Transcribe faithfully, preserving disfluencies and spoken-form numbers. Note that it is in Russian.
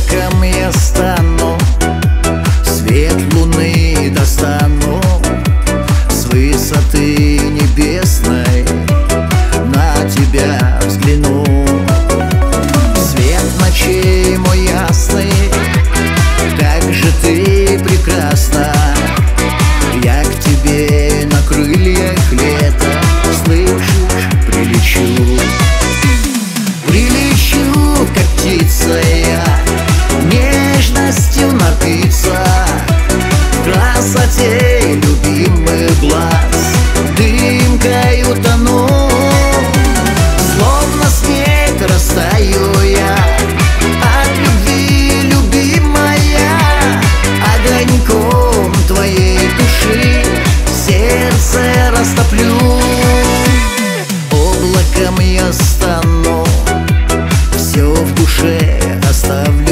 Облаком я стану, свет луны достану с высоты небесной, на тебя взгляну. Свет ночей мой ясный, как же ты прекрасна. Я к тебе на крыльях лета, слышишь, прилечу. Прилечу, как птица я, нежностью напиться, красоте любимых глаз, дымкой утону. Словно снег растаю я от любви, любимая, огоньком твоей души сердце растоплю. Облаком я стану, все в душе оставлю.